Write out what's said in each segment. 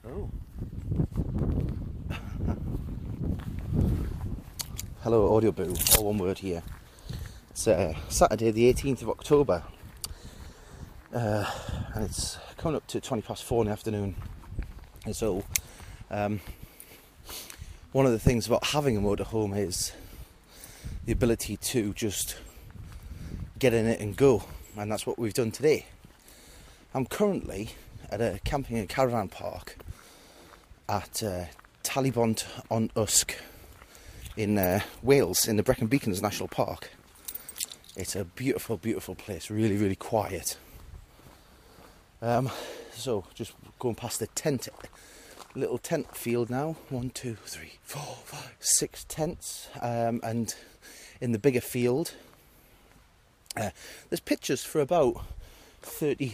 Oh. Hello, Audio Boo, all one word here. It's Saturday the 18th of October, and it's coming up to 4:20 in the afternoon. And so, one of the things about having a motorhome is the ability to just get in it and go, and that's what we've done today. I'm currently at a camping and caravan park at Talybont on Usk in Wales, in the Brecon Beacons National Park. It's a beautiful, beautiful place, really, really quiet. So just going past the little tent field now. 1, 2, 3, 4, 5, 6 tents, and in the bigger field, there's pictures for about 30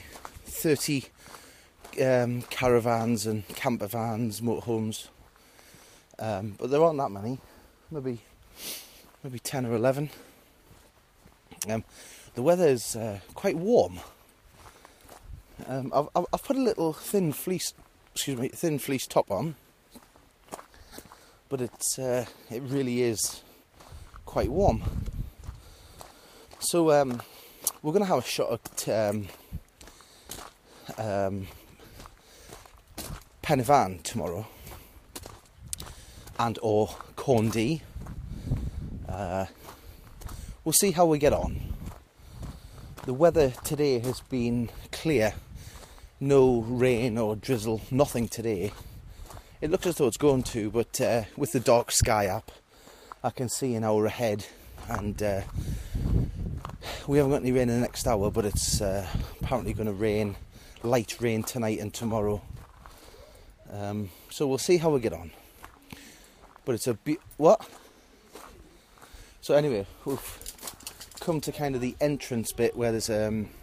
caravans and camper vans, motorhomes, but there aren't that many. Maybe 10 or 11. The weather is quite warm. I've put a little thin fleece top on, but it really is quite warm. So we're going to have a shot at Pen y Fan tomorrow, and or Corndee. We'll see how we get on. The weather today has been clear, no rain or drizzle, nothing today. It looks as though it's going to, but with the Dark Sky app, I can see an hour ahead, and we haven't got any rain in the next hour, but it's apparently going to rain, light rain tonight and tomorrow. So we'll see how we get on. But it's what? So anyway, we've come to kind of the entrance bit where there's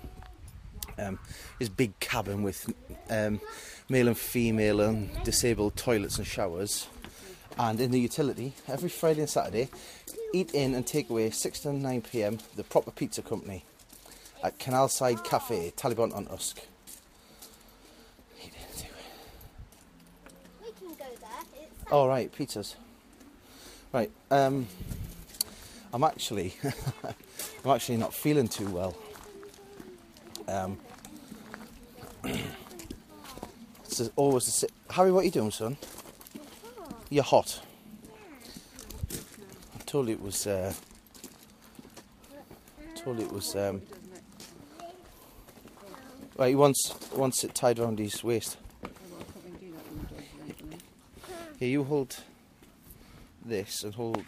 this big cabin with male and female and disabled toilets and showers. And in the utility, every Friday and Saturday, eat in and take away 6 to 9 p.m, the Proper Pizza Company at Canalside Cafe, Talybont on Usk. We can go there. Oh right, pizzas. Right, I'm actually not feeling too well. It's always Harry, what are you doing, son? You're hot. I told you it was. Right, he wants it tied around his waist. Here, you hold this and hold.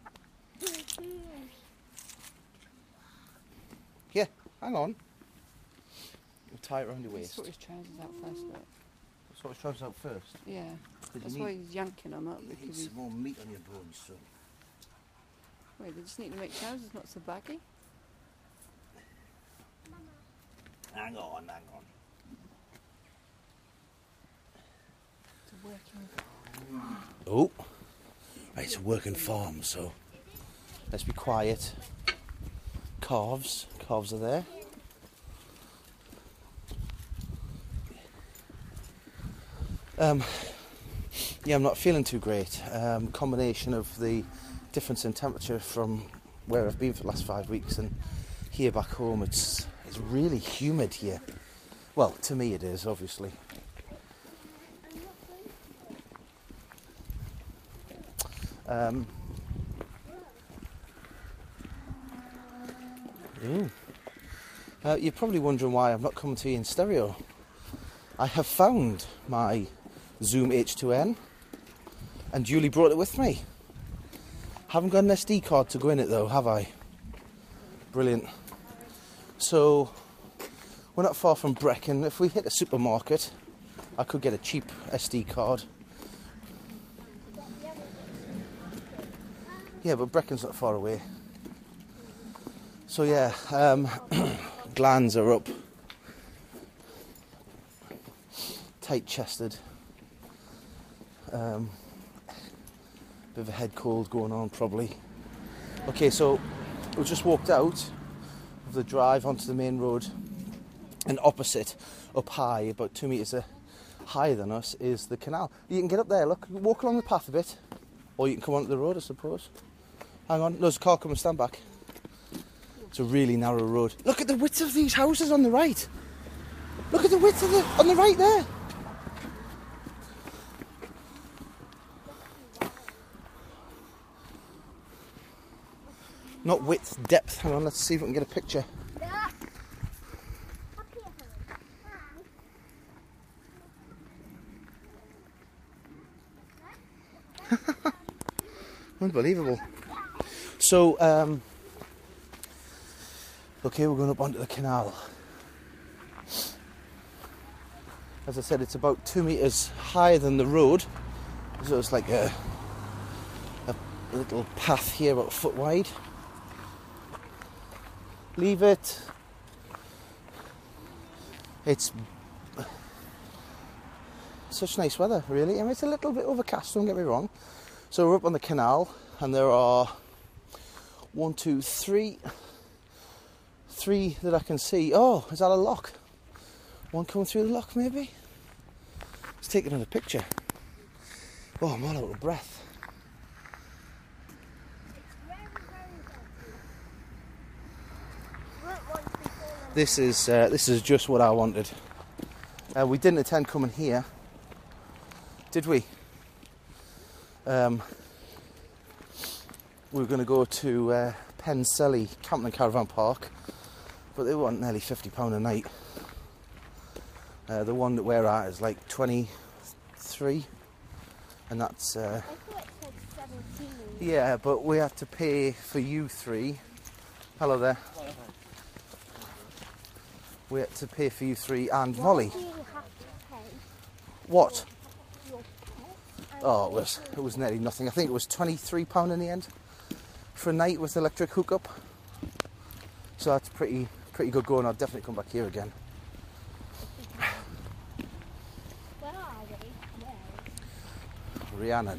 Yeah, hang on. We'll tie it around your waist. Sort his trousers out first, look. Sort his trousers out first? Yeah. That's why he's yanking them up. You need some more meat on your bones, son. Wait, they just need to make trousers not so baggy. Hang on. It's a working. Oh, right, it's a working farm, so let's be quiet. Calves are there. Yeah, I'm not feeling too great. Combination of the difference in temperature from where I've been for the last 5 weeks and here back home. It's really humid here. Well, to me it is, obviously. You're probably wondering why I'm not coming to you in stereo. I have found my Zoom H2N and duly brought it with me. Haven't got an SD card to go in it though, have I? Brilliant. So, we're not far from Brecon. If we hit a supermarket, I could get a cheap SD card. Yeah, but Brecon's not far away. So yeah, glands are up. Tight-chested. Bit of a head cold going on probably. Okay, so we just walked out of the drive onto the main road, and opposite, up high, about 2 metres higher than us is the canal. You can get up there, look, walk along the path a bit, or you can come onto the road, I suppose. Hang on, there's a car coming, stand back. It's a really narrow road. Look at the width of these houses on the right. Look at the width of on the right there. Not width, depth. Hang on, let's see if we can get a picture. Unbelievable. So, okay, we're going up onto the canal. As I said, it's about 2 metres higher than the road. So it's like a little path here about a foot wide. Leave it. It's such nice weather, really. I mean, it's a little bit overcast, don't get me wrong. So we're up on the canal, and there are 1, 2, 3 that I can see. Oh, is that a lock? One coming through the lock, maybe? Let's take another picture. Oh, I'm all out of breath. This is just what I wanted. We didn't intend coming here, did we? We were going to go to Penselly Camping and Caravan Park, but they want nearly £50 a night. The one that we're at is like 23, and that's I thought it said 17. yeah, but we have to pay for you three. Hello there. We had to pay for you three and Molly. What do you have to pay? What? Your pet? Oh, it was nearly nothing. I think it was £23 in the end for a night with electric hookup. So that's pretty good going. I'll definitely come back here again. Where are we? Where? Rhiannon.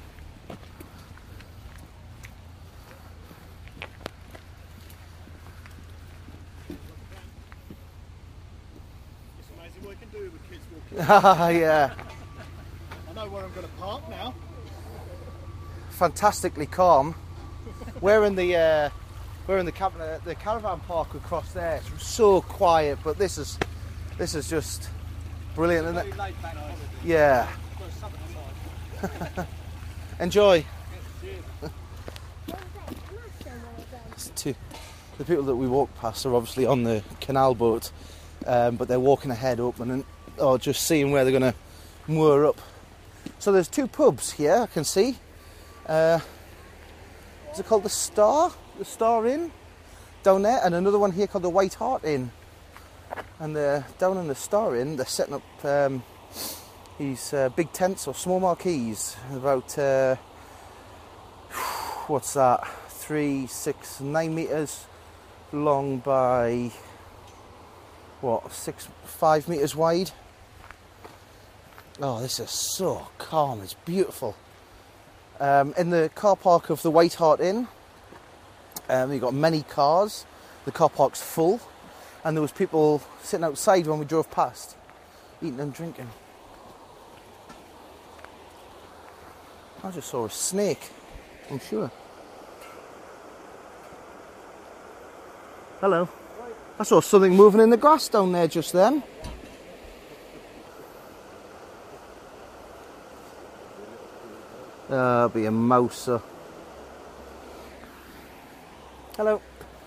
It's amazing what you can do with kids walking. Yeah. I know where I'm going to park now. Fantastically calm. We're in the caravan park across there. It's so quiet, but this is just brilliant, isn't it? Yeah. Enjoy. The people that we walk past are obviously on the canal boat, but they're walking ahead open or just seeing where they're going to moor up. So there's 2 pubs here, I can see. Is it called the Star? The Star Inn? Down there, and another one here called the White Hart Inn. And down in the Star Inn, they're setting up these big tents or small marquees, about, what's that, 3, 6, 9 metres long by, 5 metres wide. Oh, this is so calm, it's beautiful. In the car park of the White Hart Inn, you've got many cars. The car park's full, and there was people sitting outside when we drove past, eating and drinking. I just saw a snake, I'm sure. Hello. I saw something moving in the grass down there just then. It'll be a mouse. Hello.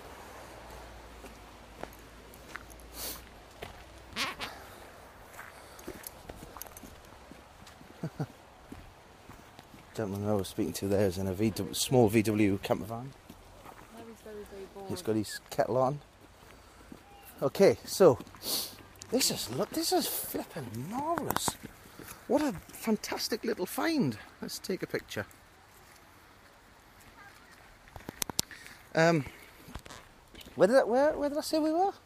Gentleman I was speaking to there is in a small VW camper van. That was very, very boring. He's got his kettle on. Okay, so this is flipping marvellous. What a fantastic little find. Let's take a picture. Where did I say we were?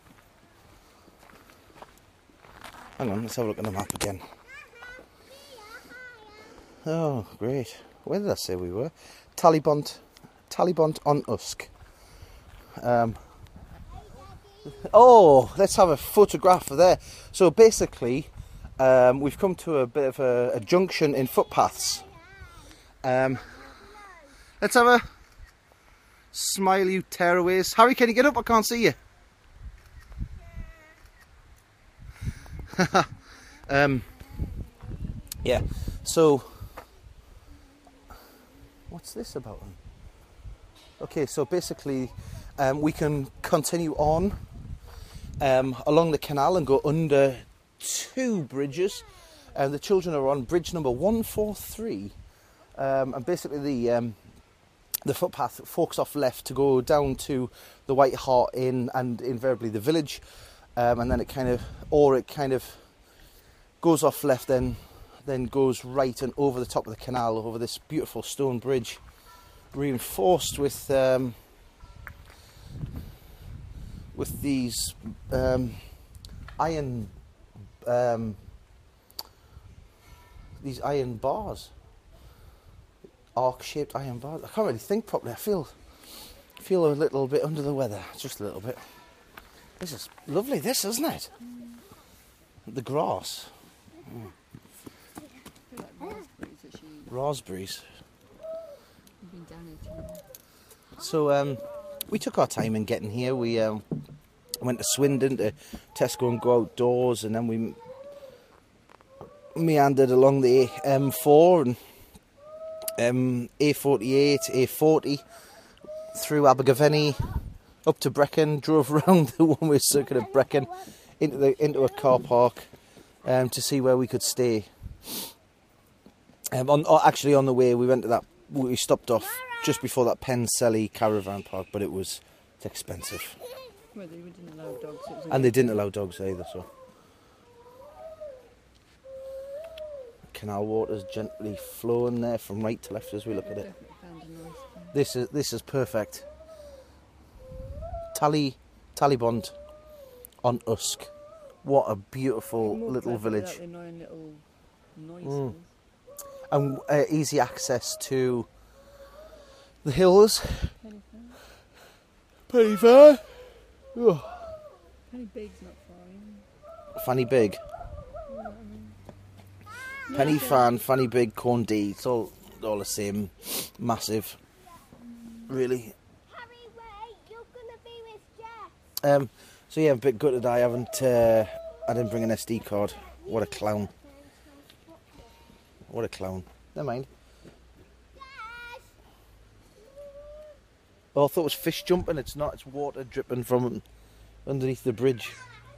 Hang on, let's have a look at the map again. Oh, great. Where did I say we were? Talibont on Usk. Oh, let's have a photograph of there. So basically, we've come to a bit of a junction in footpaths. Let's have a smile, you tearaways. Harry, can you get up? I can't see you. Yeah, so what's this about? Okay, so basically we can continue on along the canal and go under 2 bridges. The children are on bridge number 143, and basically the footpath forks off left to go down to the White Hart Inn and invariably the village, and then it kind of goes off left, then goes right and over the top of the canal over this beautiful stone bridge, reinforced with these iron bars, arc-shaped iron bars. I can't really think properly. I feel a little bit under the weather, just a little bit. This is lovely, this, isn't it? The grass. I feel like raspberries that she Raspberries. I've been down here too long. So we took our time in getting here. We went to Swindon to Tesco and go outdoors, and then we meandered along the M4 and A48, A40 through Abergavenny up to Brecon, drove around the one-way circuit of Brecon into a car park to see where we could stay. Actually, on the way we stopped off just before that Penselly caravan park, but it's expensive. Well, they didn't allow dogs. It was And they didn't allow dogs either, so. Canal water's gently flowing there from right to left as we look at it. definitely found a nice thing. This is perfect. Talibond on Usk. What a beautiful More little clever village. without the annoying little noises. And easy access to the hills. Penny Fair. Penny Fair. Oh. Penny Big's not far in. Fanny Big. Penny Fan, Fanny Big, Corn D. It's all the same. Massive. Really. Harry, wait, you're gonna be with Jess. So yeah, I'm a bit gutted I didn't bring an SD card. What a clown. What a clown. Never mind. Oh, I thought it was fish jumping. It's not. It's water dripping from underneath the bridge.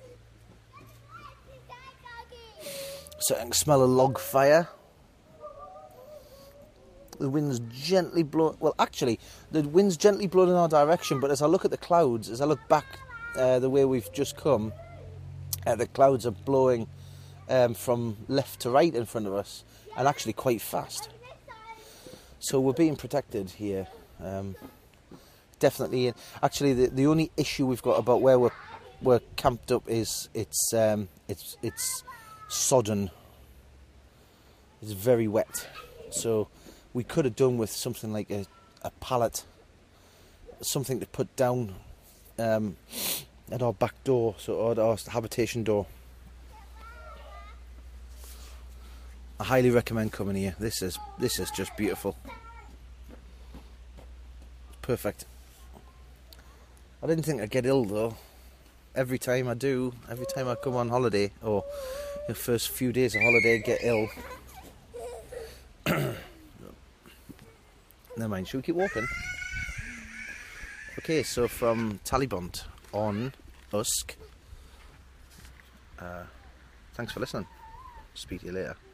So I can smell a log fire. The wind's gently blowing. Well, actually, the wind's gently blowing in our direction. But as I look at the clouds, as I look back the way we've just come, the clouds are blowing from left to right in front of us, and actually quite fast. So we're being protected here. Definitely. Actually, the only issue we've got about where we're camped up is it's sodden. It's very wet. So we could have done with something like a pallet, something to put down at our back door, so at our habitation door. I highly recommend coming here. This is just beautiful. Perfect. I didn't think I'd get ill though. Every time I come on holiday, or the first few days of holiday, I get ill. Never mind, should we keep walking? Okay, so from Talibond on Usk. Thanks for listening. Speak to you later.